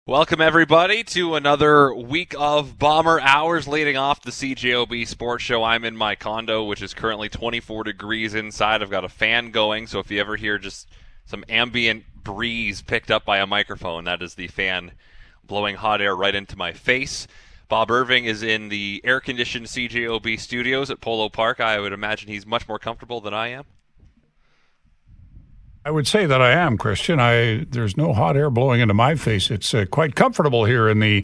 Welcome, everybody, to another week of Bomber Hours leading off the CJOB Sports Show. I'm in my condo, which is currently 24 degrees inside. I've got a fan going, so if you ever hear just some ambient breeze picked up by a microphone, that is the fan blowing hot air right into my face. Bob Irving is in the air-conditioned CJOB studios at Polo Park. I would imagine he's much more comfortable than I am. I would say that I am, Christian. There's no hot air blowing into my face. It's quite comfortable here in the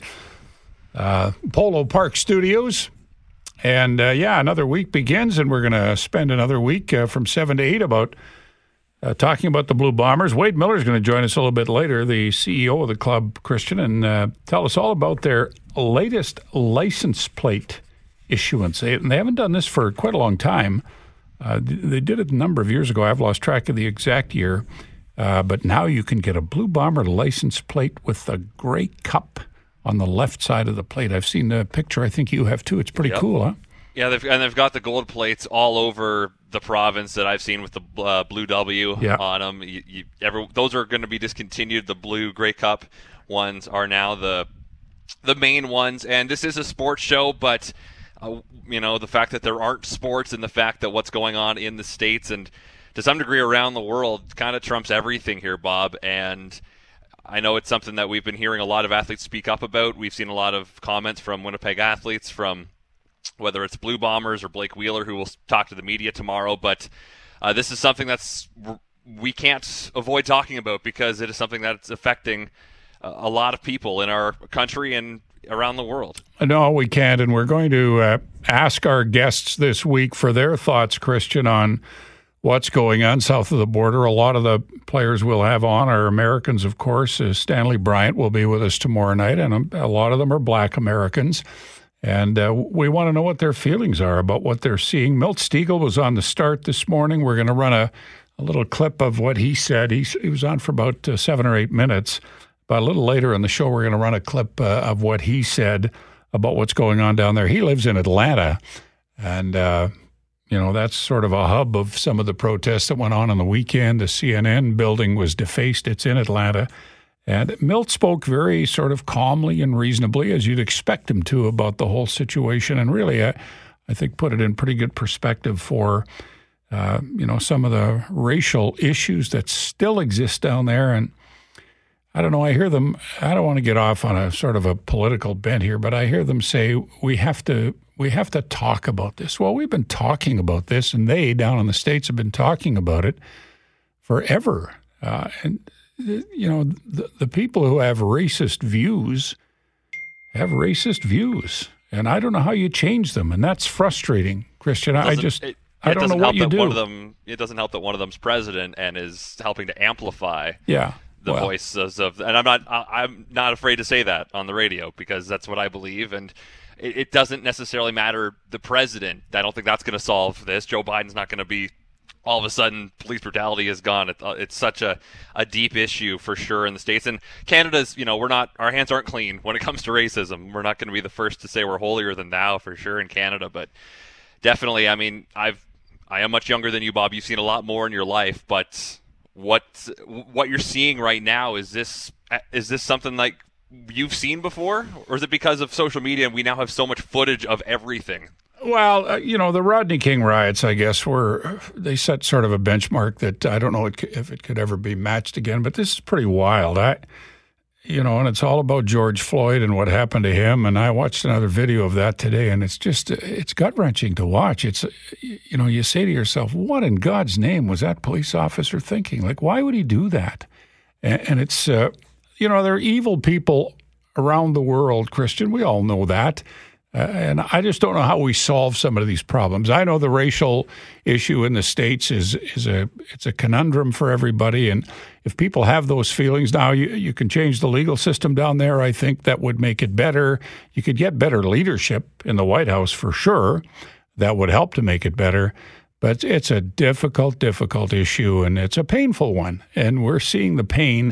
Polo Park studios. And, another week begins, and we're going to spend another week from 7 to 8 about talking about the Blue Bombers. Wade Miller is going to join us a little bit later, the CEO of the club, Christian, and tell us all about their latest license plate issuance. And they haven't done this for quite a long time. They did it a number of years ago. I've lost track of the exact year. But now you can get a Blue Bomber license plate with the gray cup on the left side of the plate. I've seen the picture. I think you have too. It's pretty cool, huh? Yeah, they've got the gold plates all over the province that I've seen with the Blue W on them. Those are going to be discontinued. The blue gray cup ones are now the main ones. And this is a sports show, but the fact that there aren't sports and the fact that what's going on in the States and to some degree around the world kind of trumps everything here, Bob. And I know it's something that we've been hearing a lot of athletes speak up about. We've seen a lot of comments from Winnipeg athletes, from whether it's Blue Bombers or Blake Wheeler, who will talk to the media tomorrow. But this is something we can't avoid talking about because it is something that's affecting a lot of people in our country and around the world. No, we can't, and we're going to ask our guests this week for their thoughts, Christian, on what's going on south of the border. A lot of the players we'll have on are Americans, of course. Stanley Bryant will be with us tomorrow night, and a lot of them are Black Americans. And we want to know what their feelings are about what they're seeing. Milt Stegall was on the start this morning. We're going to run a little clip of what he said. He was on for about 7 or 8 minutes. But a little later in the show, we're going to run a clip of what he said about what's going on down there. He lives in Atlanta, and, that's sort of a hub of some of the protests that went on the weekend. The CNN building was defaced. It's in Atlanta. And Milt spoke very sort of calmly and reasonably, as you'd expect him to, about the whole situation. And really, I think put it in pretty good perspective for, some of the racial issues that still exist down there. And I don't know, I hear them, I don't want to get off on a sort of a political bent here, but I hear them say, we have to talk about this. Well, we've been talking about this, and they down in the States have been talking about it forever. The people who have racist views have racist views, and I don't know how you change them, and that's frustrating, Christian. I don't know what you do. It doesn't help that one of them's president and is helping to amplify the voices of, and I'm not afraid to say that on the radio because that's what I believe, and it doesn't necessarily matter the president. I don't think that's going to solve this. Joe Biden's not going to be all of a sudden police brutality is gone. It's such a deep issue for sure in the States, and Canada's. Our hands aren't clean when it comes to racism. We're not going to be the first to say we're holier than thou for sure in Canada, but definitely. I mean, I am much younger than you, Bob. You've seen a lot more in your life, but what you're seeing right now, is this something like you've seen before, or is it because of social media and we now have so much footage of everything? Well, the Rodney King riots, I guess, they set sort of a benchmark that I don't know if it could ever be matched again, but this is pretty wild. And it's all about George Floyd and what happened to him. And I watched another video of that today, and it's gut-wrenching to watch. It's, you say to yourself, what in God's name was that police officer thinking? Like, why would he do that? And it's, there are evil people around the world, Christian. We all know that. And I just don't know how we solve some of these problems. I know the racial issue in the States is a conundrum for everybody. And if people have those feelings now, you can change the legal system down there. I think that would make it better. You could get better leadership in the White House for sure. That would help to make it better. But it's a difficult issue, and it's a painful one. And we're seeing the pain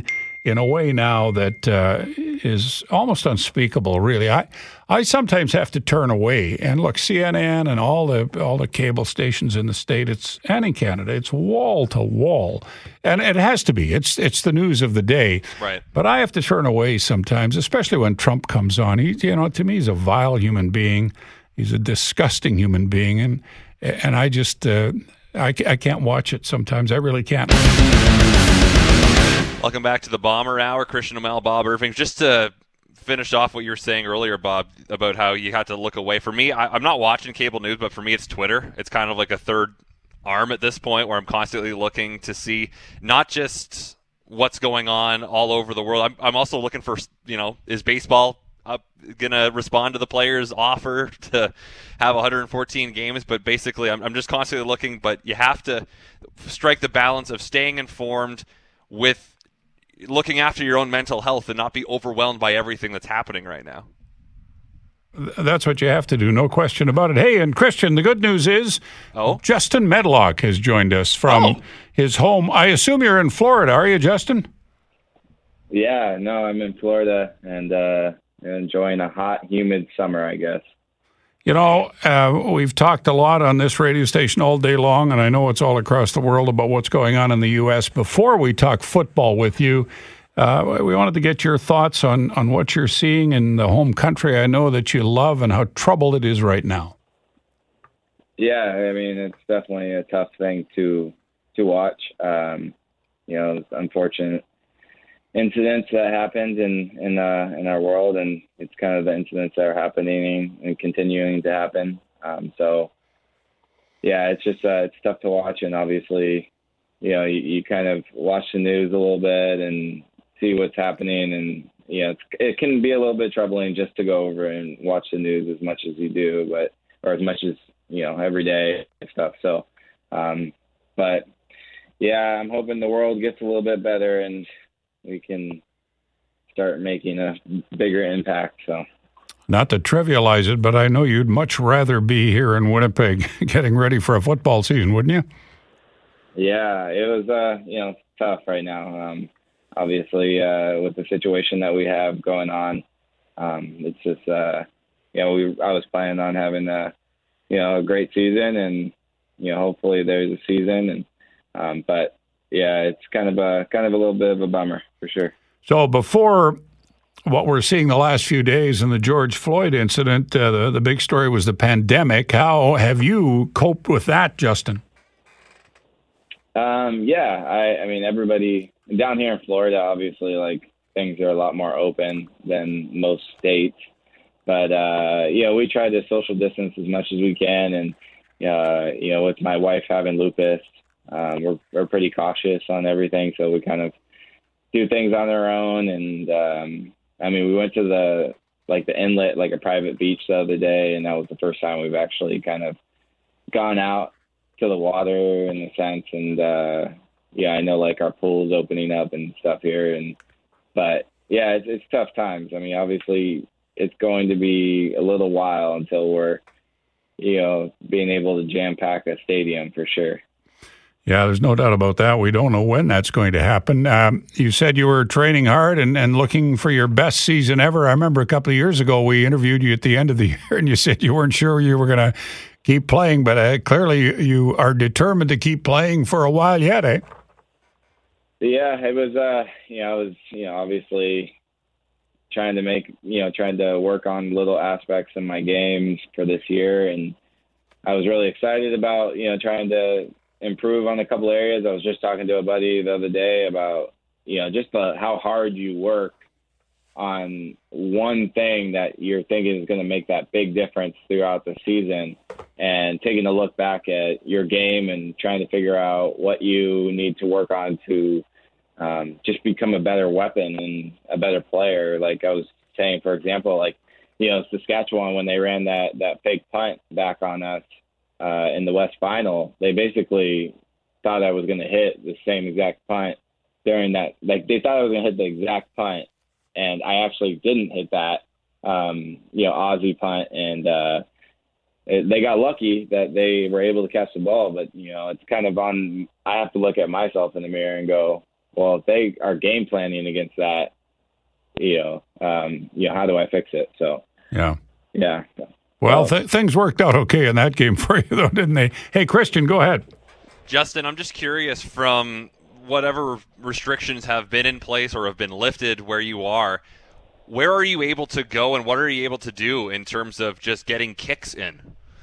in a way now that is almost unspeakable, really. I sometimes have to turn away and look. CNN and all the cable stations in the state, and in Canada, it's wall to wall, and it has to be. It's the news of the day. Right. But I have to turn away sometimes, especially when Trump comes on. To me, he's a vile human being. He's a disgusting human being, and I just I can't watch it sometimes. I really can't. Welcome back to the Bomber Hour. Christian O'Mell, Bob Irving. Just to finish off what you were saying earlier, Bob, about how you had to look away. For me, I'm not watching cable news, but for me it's Twitter. It's kind of like a third arm at this point where I'm constantly looking to see not just what's going on all over the world. I'm also looking for, is baseball going to respond to the players' offer to have 114 games? But basically, I'm just constantly looking. But you have to strike the balance of staying informed with looking after your own mental health and not be overwhelmed by everything that's happening right now. That's what you have to do, no question about it. Hey, and Christian, the good news is Justin Medlock has joined us from his home. I assume you're in Florida, are you, Justin? Yeah, no, I'm in Florida and enjoying a hot, humid summer, I guess. We've talked a lot on this radio station all day long, and I know it's all across the world about what's going on in the U.S. Before we talk football with you, we wanted to get your thoughts on what you're seeing in the home country I know that you love and how troubled it is right now. Yeah, I mean, it's definitely a tough thing to watch. It's unfortunate incidents that happened in our world, and it's kind of the incidents that are happening and continuing to happen. It's just it's tough to watch, and obviously, you kind of watch the news a little bit and see what's happening, and it can be a little bit troubling just to go over and watch the news as much as you do, or as much as every day and stuff. So, I'm hoping the world gets a little bit better and we can start making a bigger impact. So, not to trivialize it, but I know you'd much rather be here in Winnipeg getting ready for a football season, wouldn't you? Yeah, it was, tough right now. Obviously, with the situation that we have going on, it's just, I was planning on having a great season, and hopefully there's a season, and but yeah, it's kind of a little bit of a bummer for sure. So before what we're seeing the last few days in the George Floyd incident, the big story was the pandemic. How have you coped with that, Justin? I mean, everybody down here in Florida, obviously, like, things are a lot more open than most states. But, we try to social distance as much as we can. And, with my wife having lupus, we're pretty cautious on everything. So we kind of do things on our own. And, we went to the inlet, like a private beach the other day. And that was the first time we've actually kind of gone out to the water in a sense. And, I know, like, our pool's opening up and stuff here. But it's tough times. I mean, obviously it's going to be a little while until we're, being able to jam pack a stadium for sure. Yeah, there's no doubt about that. We don't know when that's going to happen. You said you were training hard and looking for your best season ever. I remember a couple of years ago we interviewed you at the end of the year, and you said you weren't sure you were going to keep playing, but clearly you are determined to keep playing for a while yet, eh? Yeah, it was, I was, obviously trying to work on little aspects of my games for this year. And I was really excited about, trying to improve on a couple areas. I was just talking to a buddy the other day about, just how hard you work on one thing that you're thinking is going to make that big difference throughout the season, and taking a look back at your game and trying to figure out what you need to work on to just become a better weapon and a better player. Like I was saying, for example, Saskatchewan, when they ran that fake punt back on us in the West Final, they basically thought I was going to hit the same exact punt during that. Like, they thought I was going to hit the exact punt, and I actually didn't hit that, Aussie punt. And they got lucky that they were able to catch the ball. But, it's kind of I have to look at myself in the mirror and go, well, if they are game planning against that, how do I fix it? So yeah. Well, things worked out okay in that game for you, though, didn't they? Hey, Christian, go ahead. Justin, I'm just curious, from whatever restrictions have been in place or have been lifted where you are, where are you able to go and what are you able to do in terms of just getting kicks in?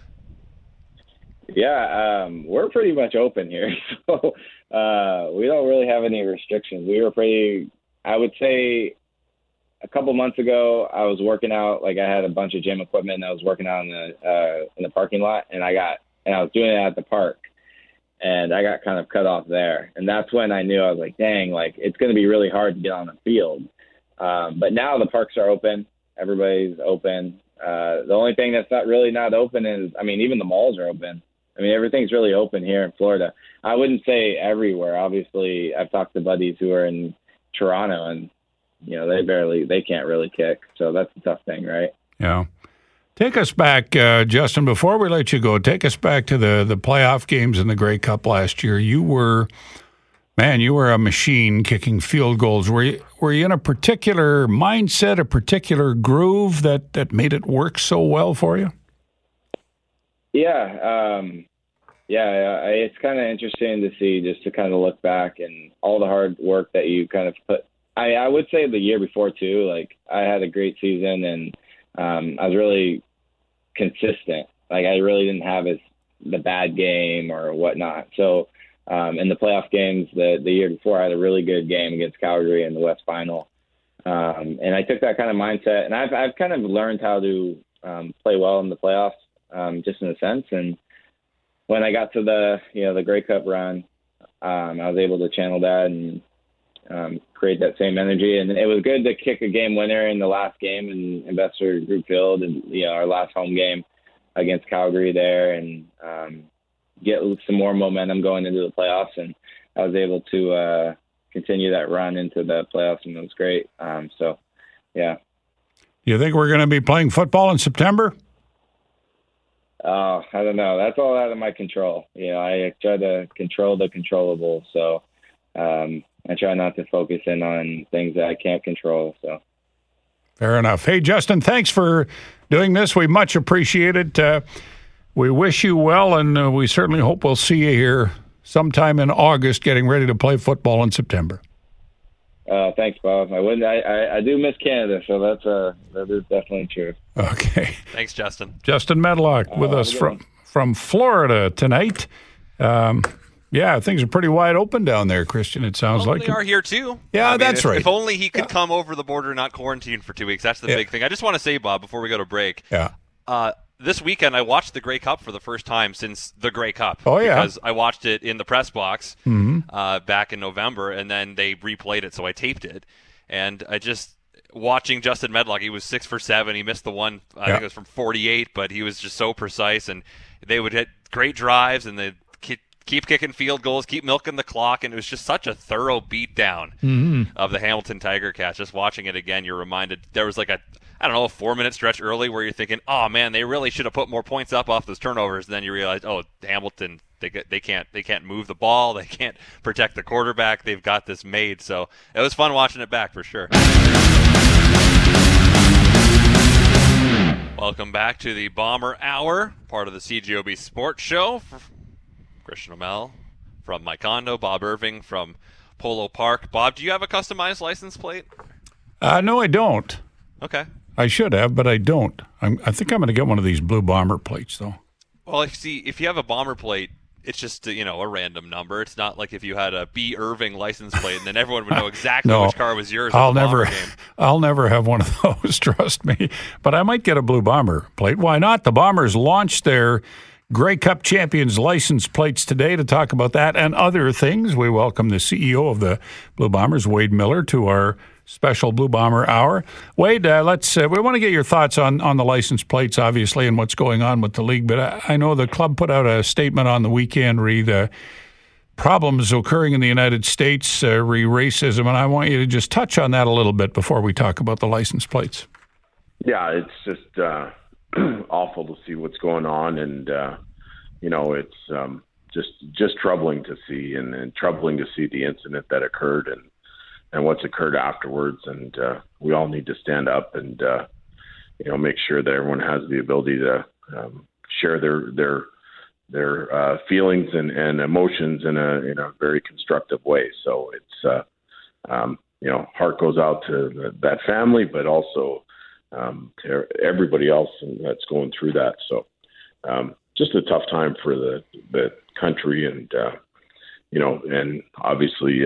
Yeah, we're pretty much open here. So we don't really have any restrictions. I would say a couple months ago, I was working out, like I had a bunch of gym equipment and I was working out in the parking lot, and I was doing it at the park, and I got kind of cut off there. And that's when I knew, I was like, dang, like it's going to be really hard to get on the field. But now the parks are open. Everybody's open. The only thing that's not open is, even the malls are open. Everything's really open here in Florida. I wouldn't say everywhere. Obviously, I've talked to buddies who are in Toronto, and they can't really kick. So that's a tough thing, right? Yeah. Take us back, Justin, before we let you go, take us back to the playoff games in the Grey Cup last year. You were a machine kicking field goals. Were you in a particular mindset, a particular groove that made it work so well for you? Yeah. It's kind of interesting to see, just to kind of look back and all the hard work that you kind of put. I would say the year before too, like I had a great season, and I was really consistent. Like I really didn't have the bad game or whatnot. So in the playoff games, the year before, I had a really good game against Calgary in the West Final. And I took that kind of mindset, and I've kind of learned how to play well in the playoffs, just in a sense. And when I got to the Grey Cup run, I was able to channel that and create that same energy. And it was good to kick a game winner in the last game in Investor Group Field, and our last home game against Calgary there, and get some more momentum going into the playoffs. And I was able to continue that run into the playoffs, and it was great. Yeah. You think we're going to be playing football in September? I don't know. That's all out of my control. I try to control the controllable. So I try not to focus in on things that I can't control. So fair enough. Hey, Justin, thanks for doing this. We much appreciate it. We wish you well, and we certainly hope we'll see you here sometime in August, getting ready to play football in September. Thanks, Bob. I do miss Canada, so that is definitely true. Okay. Thanks, Justin. Justin Medlock with us from Florida tonight. Things are pretty wide open down there, Christian, it sounds like. They are here, too. Yeah, that's right. If only he could come over the border and not quarantine for 2 weeks. That's the big thing. I just want to say, Bob, before we go to break, this weekend I watched the Grey Cup for the first time since the Grey Cup. Oh, yeah. Because I watched it in the press box back in November, and then they replayed it, so I taped it. And I just watching Justin Medlock, he was 6 for 7. He missed the one, I think it was from 48, but he was just so precise. And they would hit great drives, and they'd keep kicking field goals, keep milking the clock, and it was just such a thorough beatdown of the Hamilton Tiger Cats. Just watching it again, you're reminded there was like a 4-minute stretch early where you're thinking, oh man, they really should have put more points up off those turnovers. And then you realize, oh, Hamilton, they can't move the ball, they can't protect the quarterback. They've got this made. So it was fun watching it back for sure. Welcome back to the Bomber Hour, part of the CJOB Sports Show. Christian O'Mell from My Condo, Bob Irving from Polo Park. Bob, do you have a customized license plate? No, I don't. Okay. I should have, but I don't. I think I'm going to get one of these blue bomber plates, though. Well, if you have a bomber plate, it's just a random number. It's not like if you had a B. Irving license plate, and then everyone would know exactly which car was yours. I'll never have one of those, trust me. But I might get a blue bomber plate. Why not? The Bombers launched their Grey Cup Champions license plates today. To talk about that and other things, we welcome the CEO of the Blue Bombers, Wade Miller, to our special Blue Bomber Hour. Wade, we want to get your thoughts on the license plates, obviously, and what's going on with the league. But I know the club put out a statement on the weekend, the problems occurring in the United States, racism, and I want you to just touch on that a little bit before we talk about the license plates. Yeah, it's just awful to see what's going on, and it's just troubling to see, and troubling to see the incident that occurred and what's occurred afterwards. And we all need to stand up and make sure that everyone has the ability to share their feelings and emotions in a very constructive way. So it's heart goes out to that family, but also to everybody else that's going through that. So just a tough time for the country, and and obviously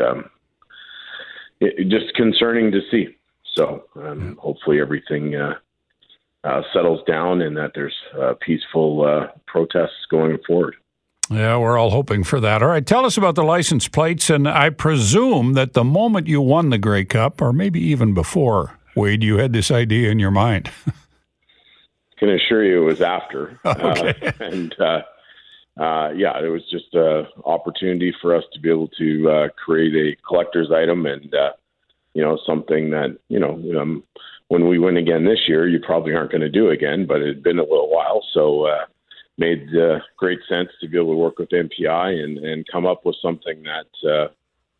just concerning to see. So hopefully everything settles down and that there's peaceful protests going forward. Yeah, we're all hoping for that. All right, tell us about the license plates, and I presume that the moment you won the Grey Cup, or maybe even before, Wade, you had this idea in your mind. Can assure you it was after. Okay. It was just an opportunity for us to be able to create a collector's item, and something that when we win again this year, you probably aren't going to do again, but it had been a little while, so made great sense to be able to work with MPI and come up with something that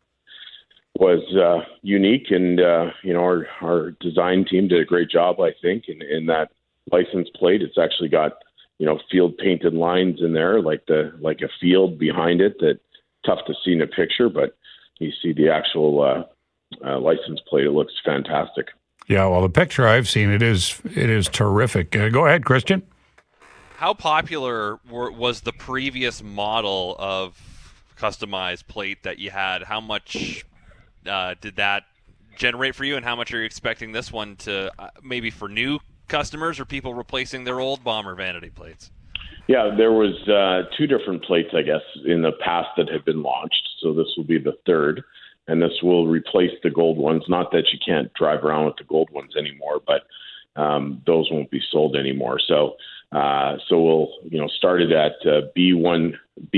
was unique. And our design team did a great job, I think, in that license plate. It's actually got field painted lines in there, like a field behind it, that tough to see in a picture, but you see the actual license plate. It looks fantastic. Yeah, well, the picture I've seen, it is terrific. Go ahead, Christian. How popular was the previous model of customized plate that you had? How much did that generate for you, and how much are you expecting this one to maybe for new customers or people replacing their old Bomber vanity plates? Yeah, there was two different plates, I guess, in the past that had been launched. So this will be the third, and this will replace the gold ones. Not that you can't drive around with the gold ones anymore, but those won't be sold anymore. So we'll start it at B1,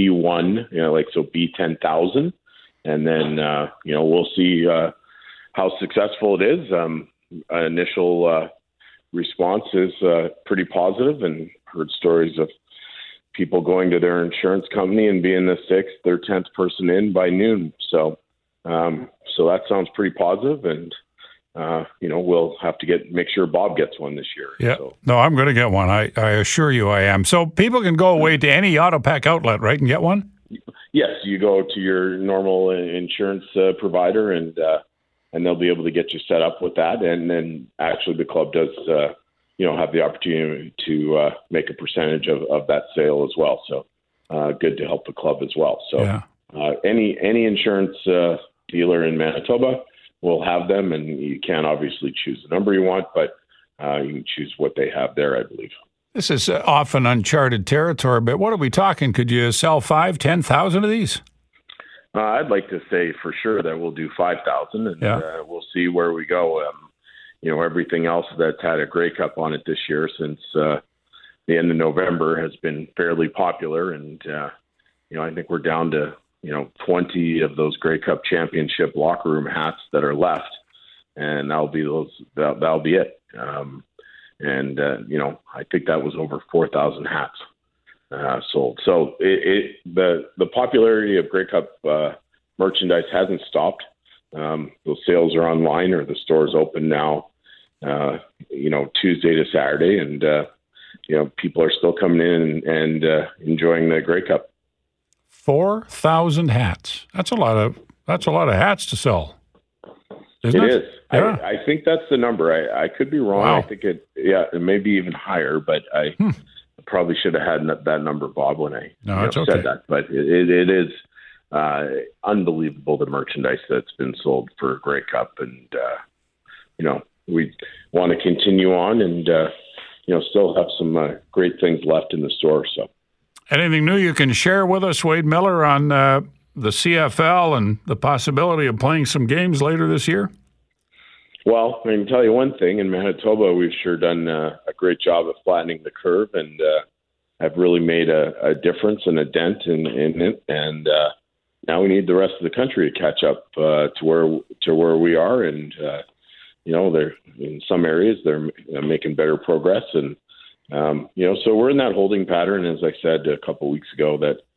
so B10,000, and then we'll see how successful it is. Initial response is pretty positive, and heard stories of people going to their insurance company and being the 6th or 10th person in by noon. So that sounds pretty positive, and we'll have to make sure Bob gets one this year. Yeah, so. No, I'm going to get one. I assure you I am. So people can go away to any Autopack outlet, right, and get one? Yes, you go to your normal insurance provider, and they'll be able to get you set up with that. And then actually the club does, have the opportunity to make a percentage of that sale as well. So good to help the club as well. So yeah. Any insurance dealer in Manitoba will have them, and you can obviously choose the number you want, but you can choose what they have there, I believe. This is often uncharted territory, but what are we talking? Could you sell 5,000, 10,000 of these? I'd like to say for sure that we'll do 5,000, and we'll see where we go. Everything else that's had a Grey Cup on it this year since the end of November has been fairly popular, and I think we're down to 20 of those Grey Cup championship locker room hats that are left, and that'll be it. I think that was over 4,000 hats sold. So the popularity of Grey Cup merchandise hasn't stopped. Those sales are online, or the store's open now, Tuesday to Saturday, and people are still coming in and enjoying the Grey Cup. 4,000 hats. That's a lot of hats to sell. Isn't it? It is. Yeah. I think that's the number. I could be wrong. Wow. I think it may be even higher, but I probably should have had that number, Bob, when I said that. But it is unbelievable, the merchandise that's been sold for Grey Cup, and we want to continue on and still have some great things left in the store. So, anything new you can share with us, Wade Miller, on the CFL and the possibility of playing some games later this year? Well, I can tell you one thing. In Manitoba, we've sure done a great job of flattening the curve, and have really made a difference and a dent in it. And now we need the rest of the country to catch up to where we are. And they're in some areas they're making better progress, and so we're in that holding pattern. As I said a couple of weeks ago, that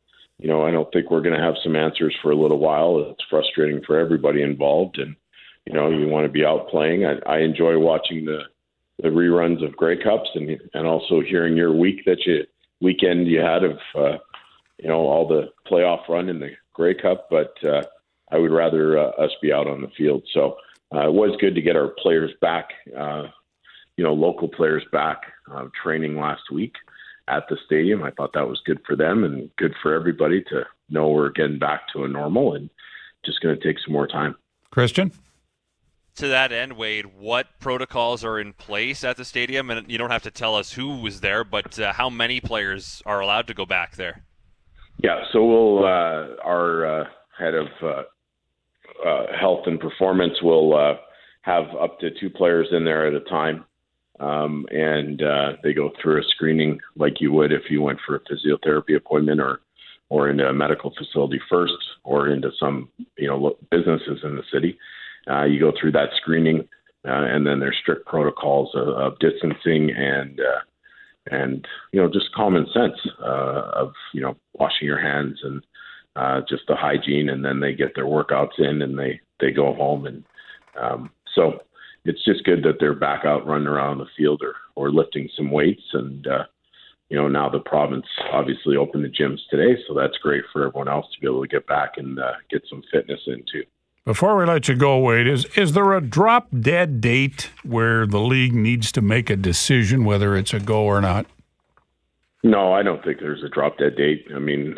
I don't think we're going to have some answers for a little while. It's frustrating for everybody involved, and you want to be out playing. I enjoy watching the reruns of Grey Cups and also hearing your weekend you had of all the playoff run in the Grey Cup, but I would rather us be out on the field. So it was good to get our players back, local players back training last week at the stadium. I thought that was good for them and good for everybody to know we're getting back to a normal, and just going to take some more time. Christian? To that end, Wade, what protocols are in place at the stadium? And you don't have to tell us who was there, but how many players are allowed to go back there? Yeah, so our head of health and performance will have up to 2 players in there at a time. And they go through a screening like you would if you went for a physiotherapy appointment or into a medical facility first, or into some businesses in the city. You go through that screening, and then there's strict protocols of distancing and just common sense of washing your hands and just the hygiene, and then they get their workouts in and they go home, and so it's just good that they're back out running around the field or lifting some weights. And, now the province obviously opened the gyms today, so that's great for everyone else to be able to get back and get some fitness in too. Before we let you go, Wade, is there a drop-dead date where the league needs to make a decision whether it's a go or not? No, I don't think there's a drop-dead date. I mean,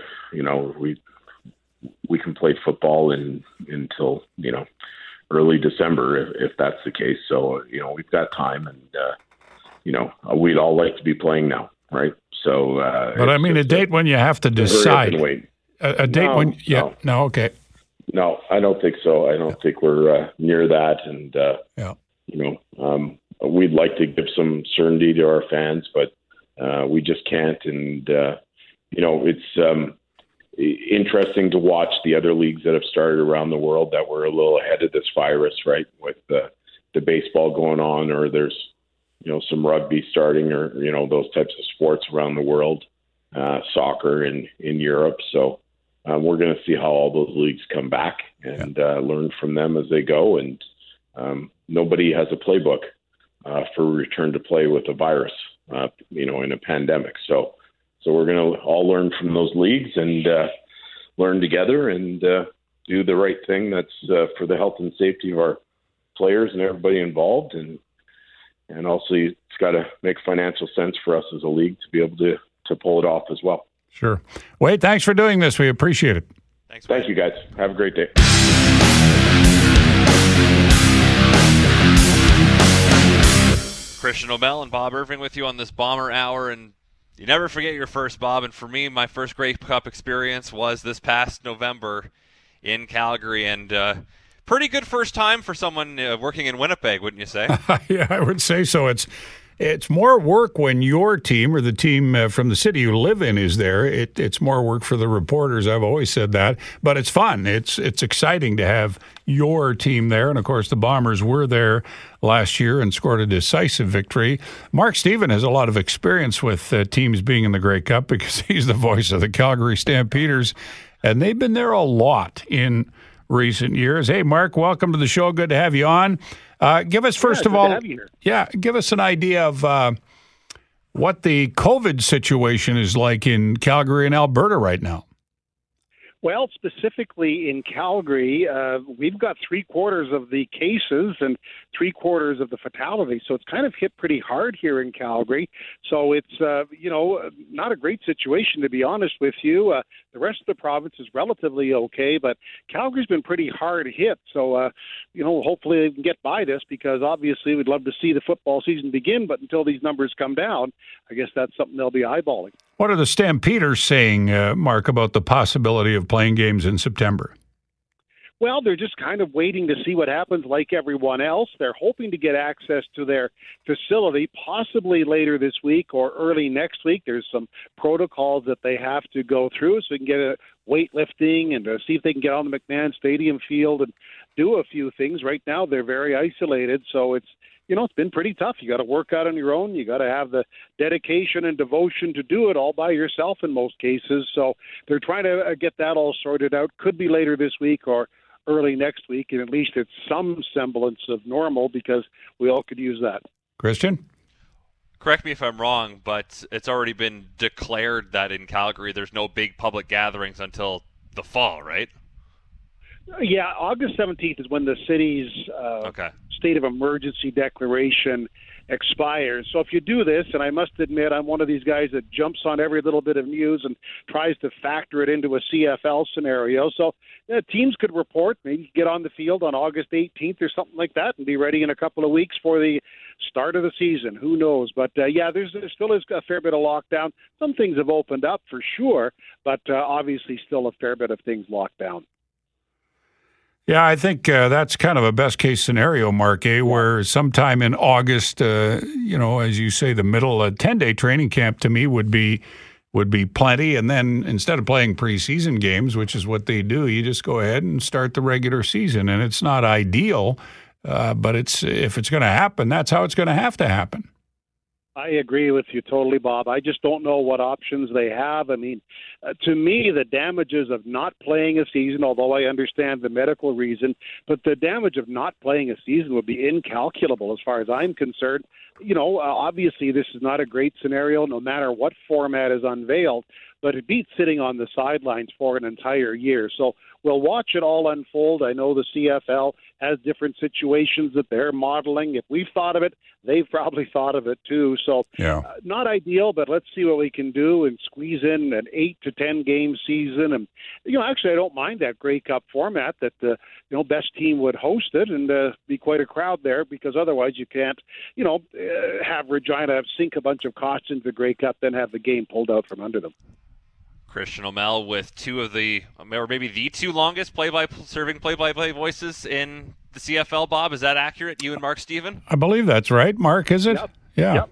we can play football until, early December if that's the case. So, we've got time, and, we'd all like to be playing now, right? So, but I mean, a date when you have to decide. A date when, no, okay. No, I don't think so. I don't think we're near that, and we'd like to give some certainty to our fans, but we just can't. And it's interesting to watch the other leagues that have started around the world that were a little ahead of this virus, right? With the baseball going on, or there's some rugby starting, or those types of sports around the world, soccer in Europe. So we're going to see how all those leagues come back and learn from them as they go. And nobody has a playbook for return to play with a virus, in a pandemic. So we're going to all learn from those leagues and learn together and do the right thing that's for the health and safety of our players and everybody involved. And also it's got to make financial sense for us as a league to be able to pull it off as well. Sure. Wade, thanks for doing this. We appreciate it. Thanks. Thank you, guys. Have a great day. Christian O'Mell and Bob Irving with you on this Bomber Hour, and you never forget your first, Bob. And for me, my first Grey Cup experience was this past November in Calgary, and pretty good first time for someone working in Winnipeg, wouldn't you say? Yeah, I would say so. It's more work when your team or the team from the city you live in is there. It's more work for the reporters. I've always said that, but it's fun. It's exciting to have your team there. And of course, the Bombers were there last year and scored a decisive victory. Mark Stephen has a lot of experience with teams being in the Grey Cup because he's the voice of the Calgary Stampeders, and they've been there a lot in recent years. Hey, Mark, welcome to the show. Good to have you on. Give us, first of all, give us an idea of what the COVID situation is like in Calgary and Alberta right now. Well, specifically in Calgary, we've got 3/4 of the cases and 3/4 of the fatalities. So it's kind of hit pretty hard here in Calgary. So it's, not a great situation, to be honest with you. The rest of the province is relatively okay, but Calgary's been pretty hard hit. So, hopefully they can get by this, because obviously we'd love to see the football season begin. But until these numbers come down, I guess that's something they'll be eyeballing. What are the Stampeders saying, Mark, about the possibility of playing games in September? Well, they're just kind of waiting to see what happens like everyone else. They're hoping to get access to their facility possibly later this week or early next week. There's some protocols that they have to go through so they can get a weightlifting and see if they can get on the McMahon Stadium field and do a few things. Right now, they're very isolated, so it's it's been pretty tough. You got to work out on your own. You got to have the dedication and devotion to do it all by yourself in most cases. So they're trying to get that all sorted out. Could be later this week or early next week, and at least it's some semblance of normal because we all could use that. Christian? Correct me if I'm wrong, but it's already been declared that in Calgary there's no big public gatherings until the fall, right? Yeah, August 17th is when the city's state of emergency declaration expires. So if you do this, and I must admit I'm one of these guys that jumps on every little bit of news and tries to factor it into a CFL scenario. So teams could report, maybe get on the field on August 18th or something like that and be ready in a couple of weeks for the start of the season. Who knows? But, there still is a fair bit of lockdown. Some things have opened up for sure, but obviously still a fair bit of things locked down. Yeah, I think that's kind of a best-case scenario, Mark, where sometime in August, as you say, the middle, a 10-day training camp to me would be plenty. And then instead of playing preseason games, which is what they do, you just go ahead and start the regular season. And it's not ideal, but if it's going to happen, that's how it's going to happen. I agree with you totally, Bob. I just don't know what options they have. I mean, to me, the damages of not playing a season, although I understand the medical reason, but the damage of not playing a season would be incalculable as far as I'm concerned. Obviously this is not a great scenario no matter what format is unveiled, but it beats sitting on the sidelines for an entire year. So we'll watch it all unfold. I know the CFL has different situations that they're modeling. If we've thought of it, they've probably thought of it too. So not ideal, but let's see what we can do and squeeze in an 8 to 10 game season. And, actually I don't mind that Grey Cup format that the best team would host it and be quite a crowd there, because otherwise you can't, have Regina sink a bunch of costs into the Grey Cup, then have the game pulled out from under them. Christian O'Mell with two of the, or maybe the two longest play-by-play voices in the CFL, Bob. Is that accurate, you and Mark Stephen? I believe that's right. Mark, is it? Yep.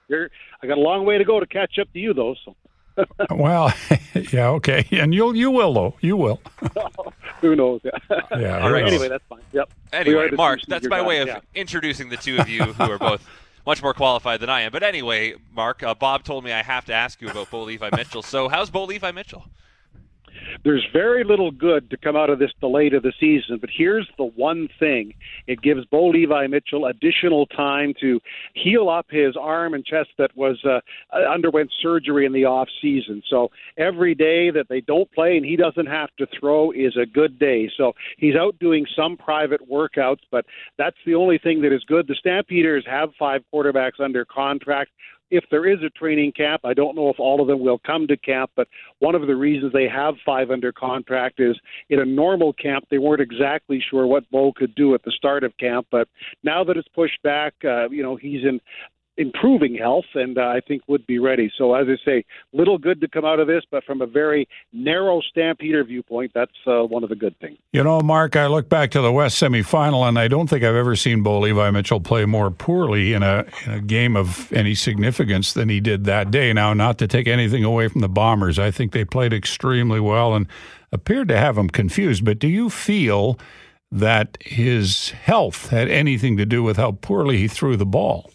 I got a long way to go to catch up to you, though. So. Well, yeah, okay. And you will, though. You will. Who knows? Yeah. All right. Anyway, that's fine. Yep. Anyway, Mark, that's my way of introducing the two of you who are both much more qualified than I am. But anyway, Mark, Bob told me I have to ask you about Bo Levi Mitchell. So how's Bo Levi Mitchell? There's very little good to come out of this delay to the season, but here's the one thing. It gives Bo Levi Mitchell additional time to heal up his arm and chest that was underwent surgery in the off season. So every day that they don't play and he doesn't have to throw is a good day. So he's out doing some private workouts, but that's the only thing that is good. The Stampeders have 5 quarterbacks under contract. If there is a training camp, I don't know if all of them will come to camp, but one of the reasons they have 5 under contract is in a normal camp, they weren't exactly sure what Bo could do at the start of camp. But now that it's pushed back, he's in improving health and I think would be ready. So as I say, little good to come out of this, but from a very narrow Stampeder viewpoint, that's one of the good things. Mark, I look back to the West semifinal and I don't think I've ever seen Bo Levi Mitchell play more poorly in a game of any significance than he did that day. Now, not to take anything away from the Bombers, I think they played extremely well and appeared to have him confused, but do you feel that his health had anything to do with how poorly he threw the ball?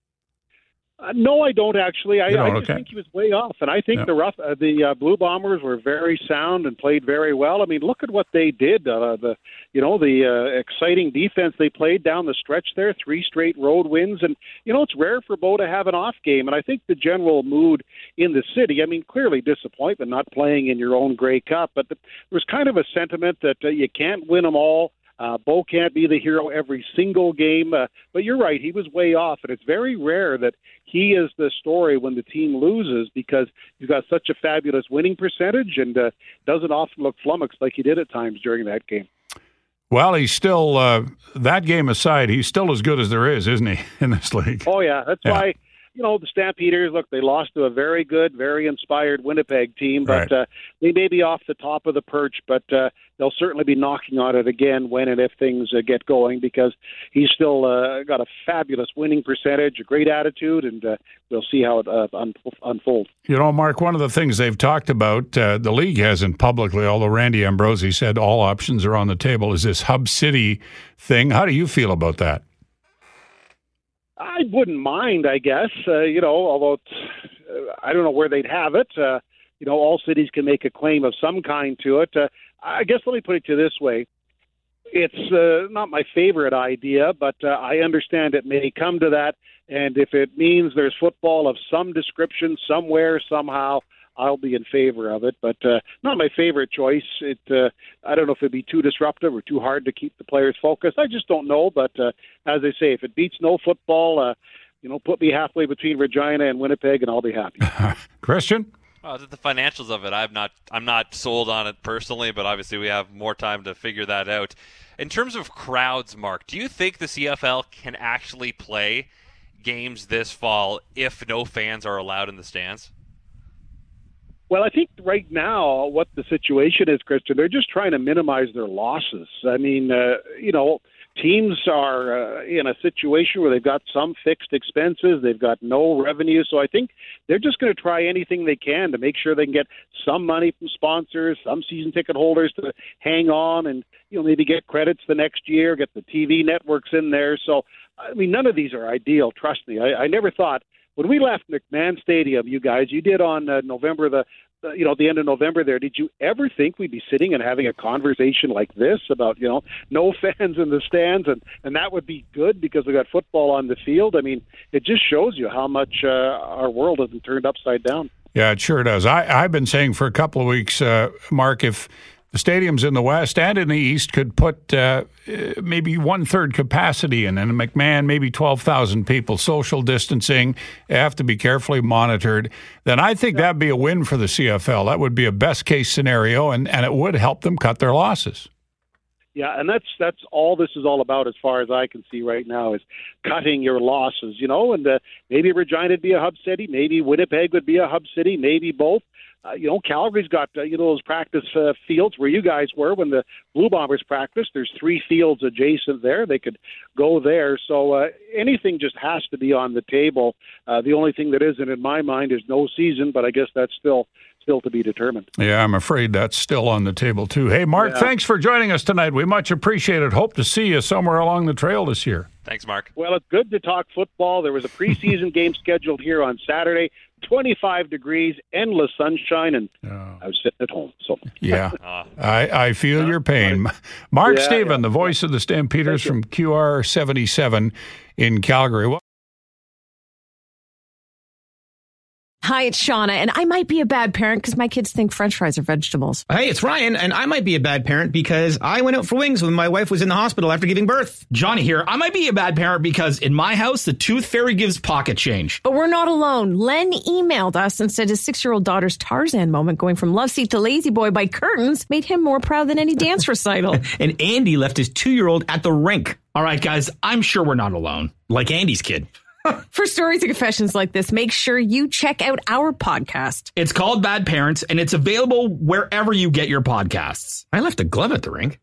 No, I don't actually. I just think he was way off, and I think the Blue Bombers were very sound and played very well. I mean, look at what they did. The exciting defense they played down the stretch there, 3 straight road wins, and it's rare for Bo to have an off game. And I think the general mood in the city, I mean, clearly disappointment not playing in your own Grey Cup, but there was kind of a sentiment that you can't win them all. Bo can't be the hero every single game, but you're right, he was way off, and it's very rare that he is the story when the team loses because he's got such a fabulous winning percentage and doesn't often look flummoxed like he did at times during that game. Well, he's still, that game aside, he's still as good as there is, isn't he, in this league? Oh, yeah, that's why... the Stampeders, look, they lost to a very good, very inspired Winnipeg team, but they may be off the top of the perch, but they'll certainly be knocking on it again when and if things get going because he's still got a fabulous winning percentage, a great attitude, and we'll see how it unfolds. Mark, one of the things they've talked about, the league hasn't publicly, although Randy Ambrosie said all options are on the table, is this Hub City thing. How do you feel about that? I wouldn't mind, I guess, although I don't know where they'd have it. All cities can make a claim of some kind to it. I guess let me put it to you this way. It's not my favorite idea, but I understand it may come to that. And if it means there's football of some description somewhere, somehow, I'll be in favor of it. But not my favorite choice. I don't know if it'd be too disruptive or too hard to keep the players focused. I just don't know. But as I say, if it beats no football, put me halfway between Regina and Winnipeg, and I'll be happy. Christian? Well, the financials of it, I'm not sold on it personally, but obviously we have more time to figure that out. In terms of crowds, Mark, do you think the CFL can actually play games this fall if no fans are allowed in the stands? Well, I think right now what the situation is, Christian, they're just trying to minimize their losses. I mean, teams are in a situation where they've got some fixed expenses, they've got no revenue, so I think they're just going to try anything they can to make sure they can get some money from sponsors, some season ticket holders to hang on and maybe get credits the next year, get the TV networks in there. So, I mean, none of these are ideal, trust me. I never thought, when we left McMahon Stadium, you guys, you did on November the end of November there, did you ever think we'd be sitting and having a conversation like this about, no fans in the stands and that would be good because we got football on the field? I mean, it just shows you how much our world hasn't turned upside down. Yeah, it sure does. I've been saying for a couple of weeks, Mark, if the stadiums in the West and in the East could put maybe 1/3 capacity in, and McMahon, maybe 12,000 people, social distancing, have to be carefully monitored, then I think that'd be a win for the CFL. That would be a best-case scenario, and it would help them cut their losses. Yeah, and that's all this is all about as far as I can see right now is cutting your losses, and maybe Regina would be a hub city, maybe Winnipeg would be a hub city, maybe both. Calgary's got, those practice fields where you guys were when the Blue Bombers practiced. There's 3 fields adjacent there. They could go there. So anything just has to be on the table. The only thing that isn't in my mind is no season, but I guess that's still to be determined. Yeah, I'm afraid that's still on the table, too. Hey, Mark, Thanks for joining us tonight. We much appreciate it. Hope to see you somewhere along the trail this year. Thanks, Mark. Well, it's good to talk football. There was a preseason game scheduled here on Saturday. 25 degrees, endless sunshine, and I was sitting at home. So yeah, I feel your pain. Mark Stephen, the voice of the Stampeders from QR77 in Calgary. Hi, it's Shauna, and I might be a bad parent because my kids think French fries are vegetables. Hey, it's Ryan, and I might be a bad parent because I went out for wings when my wife was in the hospital after giving birth. Johnny here. I might be a bad parent because in my house, the tooth fairy gives pocket change. But we're not alone. Len emailed us and said his 6-year-old daughter's Tarzan moment going from love seat to lazy boy by curtains made him more proud than any dance recital. And Andy left his 2-year-old at the rink. All right, guys, I'm sure we're not alone. Like Andy's kid. For stories and confessions like this, make sure you check out our podcast. It's called Bad Parents, and it's available wherever you get your podcasts. I left a glove at the rink.